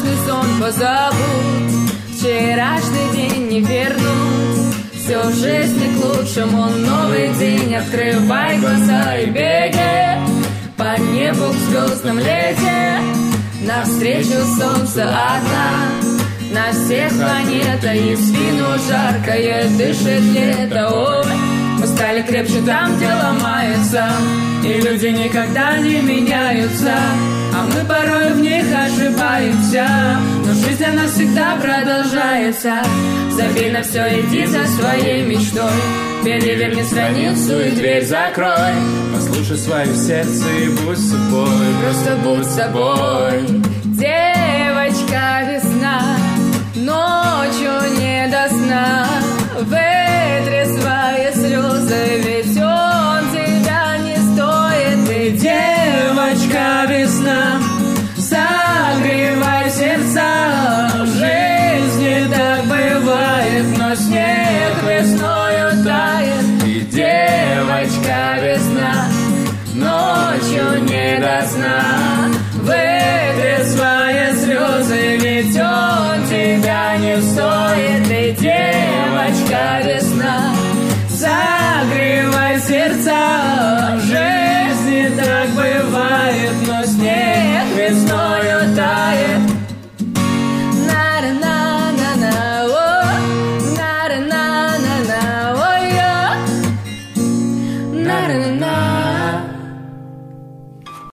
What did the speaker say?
каждый сон позабудь, вчерашний день не вернуть. Все в жизни к лучшему, новый день, открывай глаза и беги по небу к звездам лети, навстречу солнцу одна. На всех планета и в спину жаркое дышит лето. Ой, мы стали крепче там, где ломается, и люди никогда не меняются, а мы порой в них ошибаемся. Но жизнь она всегда продолжается. Забей на все, иди за своей мечтой, переверни страницу и дверь закрой. Послушай свое сердце и будь собой, просто будь собой. Девочка весна, ночью не до сна, вытри свои слезы, ведь он тебя не стоит. Ты девочка весна, согревай сердца. В жизни так бывает, но снег весною тает. И девочка весна, ночью не до сна, вытри свои слезы, ведь он тебя не стоит. Ты девочка весна, согревай сердца.